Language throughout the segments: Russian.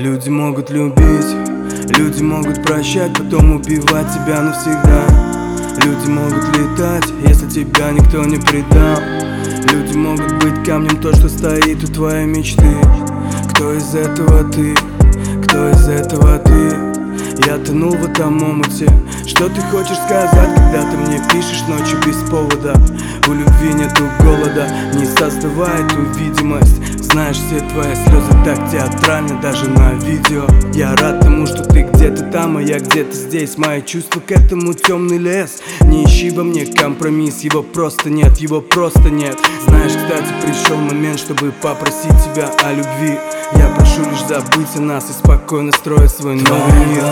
Люди могут любить, люди могут прощать, потом убивать тебя навсегда. Люди могут летать, если тебя никто не предал. Люди могут быть камнем, то, что стоит у твоей мечты. Кто из этого ты? Кто из этого ты? Я тонул в этом омуте. Что ты хочешь сказать, когда ты мне пишешь ночью без повода? У любви нету голода, не создавай эту видимость. Знаешь, все твои слезы так театрально, даже на видео. Я рад тому, что ты где-то там, а я где-то здесь. Мои чувства к этому темный лес. Не ищи во мне компромисс, его просто нет, его просто нет. Знаешь, кстати, пришел момент, чтобы попросить тебя о любви. Я прошу лишь забыть о нас и спокойно строить свой новый мир.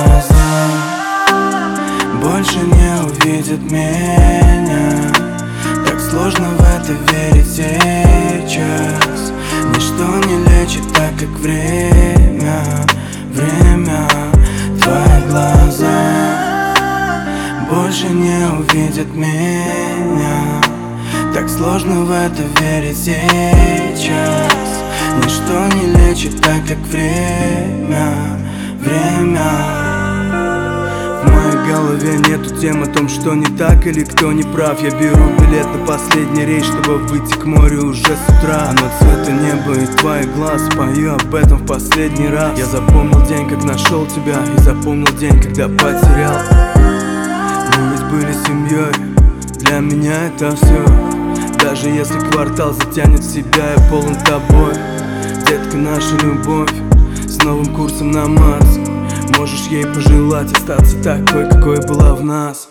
Больше не увидят меня. Так сложно в это верить сейчас. Ничто не лечит так, как время. Время, твои глаза больше не увидят меня. Так сложно в это верить сейчас. Ничто не лечит так, как время. Время. В моей голове нету тем о том, что не так или кто не прав. Я беру билет на последний рейс, чтобы выйти к морю уже с утра. Оно цвета неба и твоих глаз, пою об этом в последний раз. Я запомнил день, как нашел тебя, и запомнил день, когда потерял. Мы ведь были семьей, для меня это все. Даже если квартал затянет в себя, я полон тобой. Детка, наша любовь с новым курсом на Марс. Можешь ей пожелать остаться такой, какой была в нас.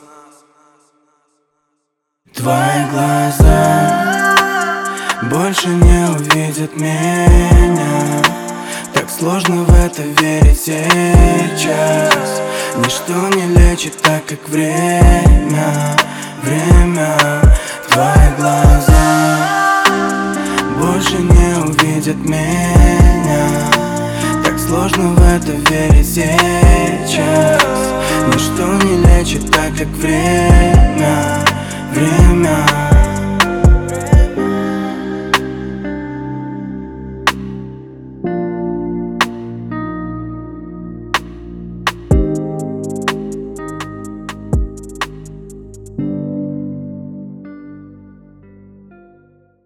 Твои глаза больше не увидят меня. Так сложно в это верить сейчас. Ничто не лечит так, как время. Время. Твои глаза больше не увидят меня. Так сложно в это верить сейчас. Ничто не лечит так, как время. Время.